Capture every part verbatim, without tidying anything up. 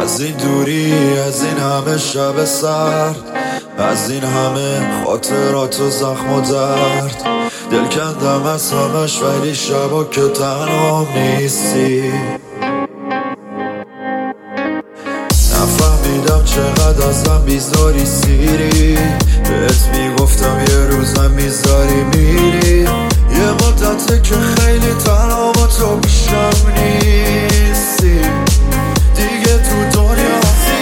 از این دوری، از این همه شب سرد، از این همه خاطرات و زخم و درد. دل کندم از همش ولی شبا که تنها نیستی. نفهمیدم چقدر ازم بیزاری سیری، بهت میگفتم یه روزم میذاری میری. یه مدته که خیلی تنها با تو پیشم نیستی دیگه تو دنیا.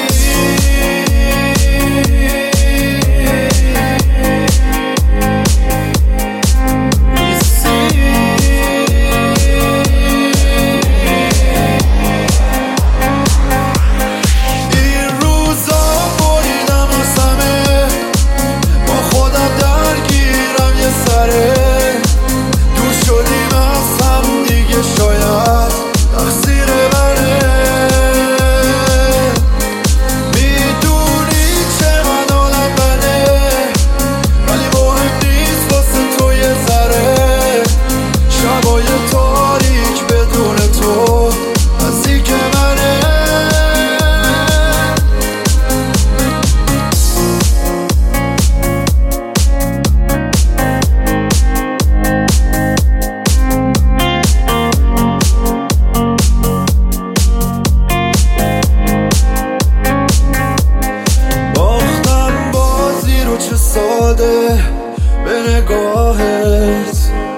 به نگاهت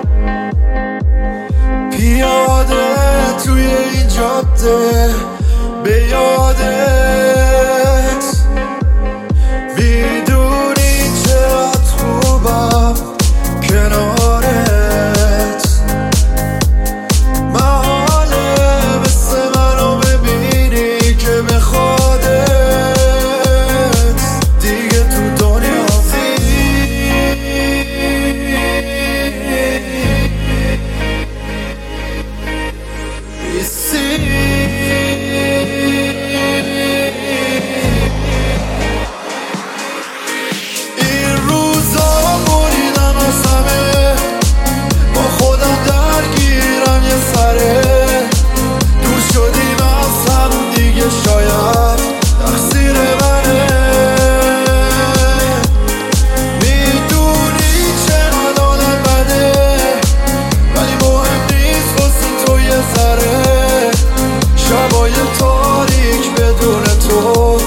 پیاده توی این جاده به یادت میدونی چقدر خوبم کنارت. محاله مثل منو ببینی که بخوادت دیگه تو دنیا. این روزا بریدم از همه، با خودم درگیرم یه سره. دور شدیم از هم دیگه شاید تقصیر منه. میدونی چقدر آدم بده ولی مهم نیست واسه تو یه ذره. شبای تاریک بدون تو